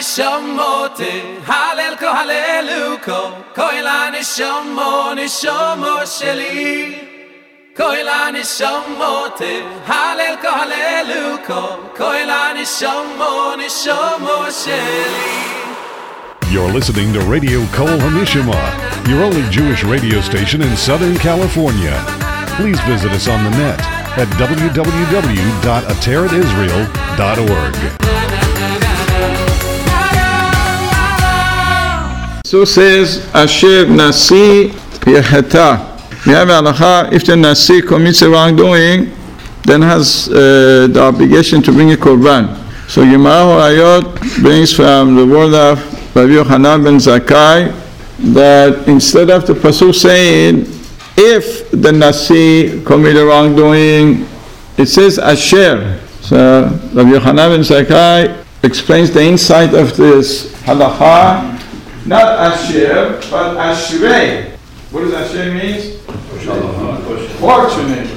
nishamote, halelko haleluko, koila nishomo sheli. Koila nishamote, halelko haleluko, koila nishomo sheli. You're listening to Radio Kol Hamishama, your only Jewish radio station in Southern California. Please visit us on the net at www.ateratisrael.org. So says Asher Nasi Yeheta. We have halacha, if the Nasi commits a wrongdoing, then has the obligation to bring a korban. So Gemara Horayot brings from the word of Rabbi Yochanan ben Zakkai that instead of the pasuk saying if the Nasi commit a wrongdoing, it says Asher. So Rabbi Yochanan ben Zakkai explains the insight of this halacha, not Asher, but Ashrei. What does Asher mean? Fortunate.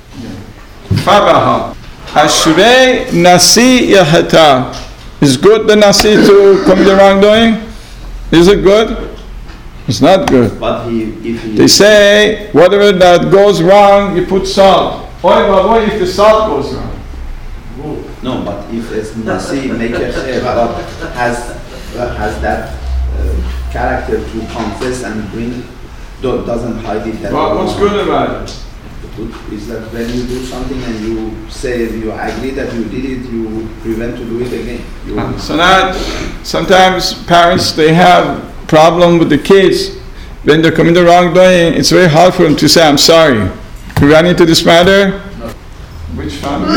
Fabaha. Ashrei Nasi Yahata. Is good the Nasi to commit the wrongdoing? Is it good? It's not good. But if they say whatever that goes wrong, you put salt. What if the salt goes wrong? No, but if it's Nasi make a but has that character to confess and bring, doesn't hide it. Well, what's good about it? Is that when you do something and you say you agree that you did it, you prevent to do it again. So now, sometimes parents, they have problem with the kids when they're committing the wrongdoing. It's very hard for them to say, I'm sorry. Can we run into this matter? No. Which family?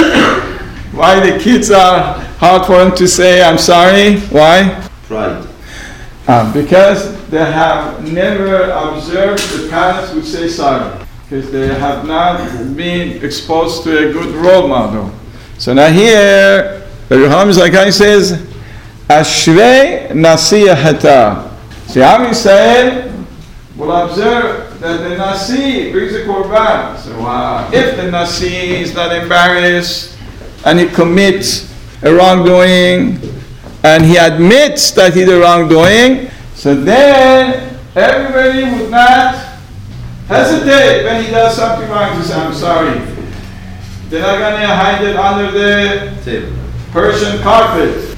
Why the kids are hard for them to say, I'm sorry? Why? Pride. Because they have never observed the parents who say sorry. Because they have not been exposed to a good role model. So now here, the Yochanan ben Zakkai says, Ashrei Nasi Yahata. See, Am Yisrael will observe that the Nasi brings a korban. So if the Nasi is not embarrassed and he commits a wrongdoing and he admits that he did wrongdoing, so then everybody would not hesitate when he does something wrong to say, I'm sorry. They're not going to hide it under the Persian carpet.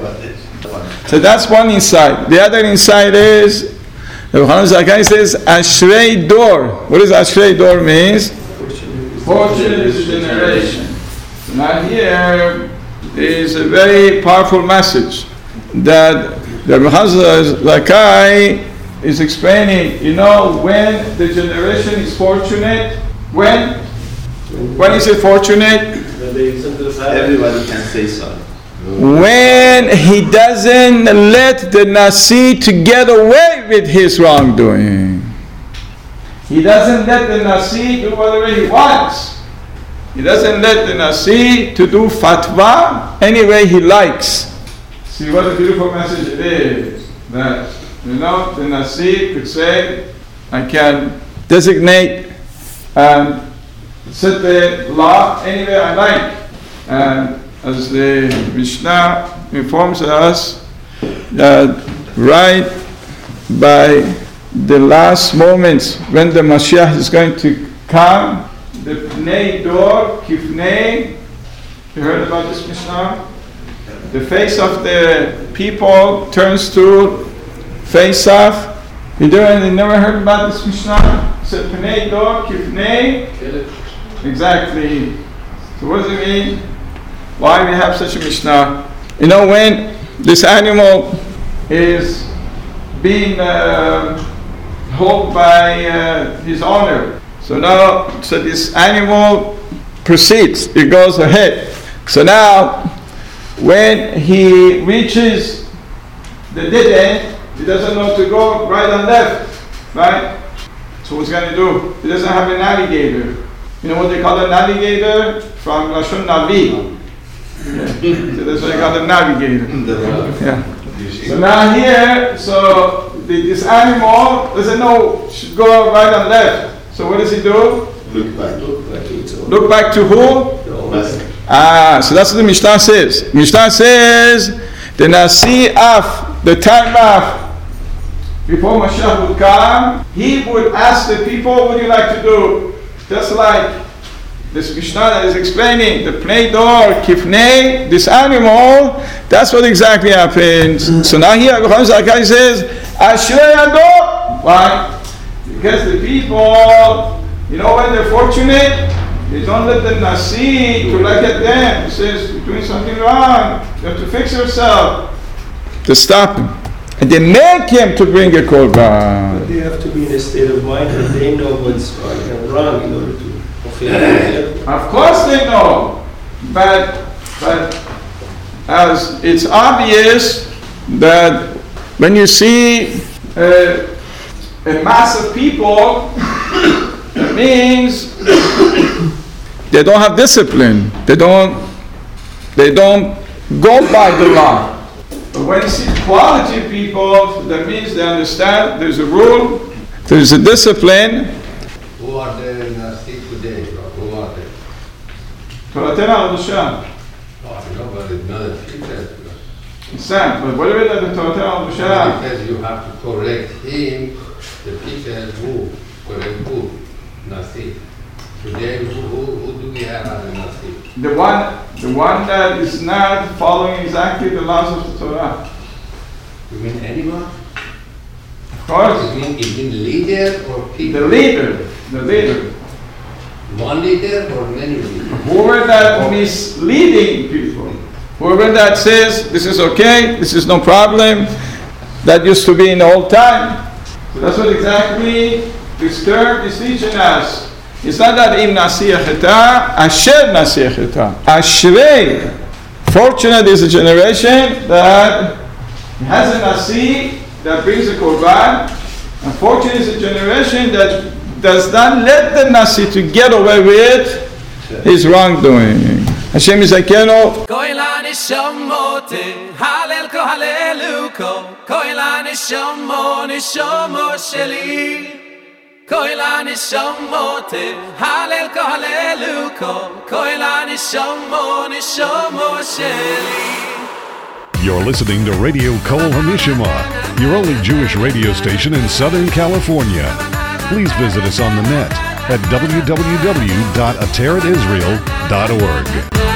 So that's one insight. The other insight is, the Yochanan ben Zakkai says, Ashrei Dor. What does Ashrei Dor means? Fortunate is a generation. So now here is a very powerful message that the Yochanan ben Zakkai is explaining, when the generation is fortunate, when is it fortunate? Everybody can say sorry. When he doesn't let the Nasi to get away with his wrongdoing. He doesn't let the Nasi do whatever he wants. He doesn't let the Nasi to do fatwa any way he likes. See what a beautiful message it is. That the Nasi could say, I can designate and set the law any way I like. And as the Mishnah informs us, that right by the last moments when the Mashiach is going to come, the Pnei Dor, Kifnei, you heard about this Mishnah? The face of the people turns to face off. You never heard about this Mishnah? It said Pnei Dor, Kifnei. Exactly. So what does it mean? Why we have such a Mishnah? When this animal is being held by his owner. So this animal proceeds, it goes ahead. So now, when he reaches the dead end, he doesn't know to go right and left, right? So what's he going to do? He doesn't have a navigator. You know what they call a navigator? From Lashon Navi. Yeah. So that's what they call a navigator. Yeah. So now here, this animal doesn't know should go right and left. So what does he do? Look back to who? So that's what the Mishnah says. Mishnah says the Nasi af, the time af, before Mashiach would come, he would ask the people, what would you like to do? Just like this Mishnah that is explaining, the Pnei Dor, Kifnei, this animal, that's what exactly happens. So now here, Abraham Zakai says, Ashrei Ador. Why? Because the people, you know when they're fortunate, they don't let the Nasi to look at them. He says, you're doing something wrong. You have to fix yourself. To stop him. And they make him to bring a korban. But they have to be in a state of mind that they know what's right and wrong in order to fulfill it. Of course they know. But as it's obvious that when you see a mass of people, it means they don't have discipline. They don't go by the law. But when you see quality of people, that means they understand there's a rule, there's a discipline. Who are there in Nasi today? Who are there? Toratena Al-Dushah. Oh, no, but it's not a teacher. Sam, but what about the Toratena Al-Dushah? Because you have to correct him, the people who, correct who? Nasi. Today, who do we have as a Nasi? The one that is not following exactly the laws of the Torah. You mean anyone? Of course. You mean leader or people? The leader. One leader or many leaders? Whoever that misleading people. Whoever that says this is okay, this is no problem. That used to be in the old time. So that's what exactly this term is teaching us. It's not that im nasiach cheta, asher nasiach cheta. Ashrei. Fortunate is a generation that has a nasi that brings a korban. Unfortunate is a generation that does not let the nasi to get away with his wrongdoing. Hashem Yizakenu. Koila nishamote, halel ko haleluko. Koila nishamo, nishamo sheli. Koila nishamote, halel ko haleluko. Koila nishamo, nishamo sheli. You're listening to Radio Kol HaNishama, your only Jewish radio station in Southern California. Please visit us on the net at www.ateretisrael.org.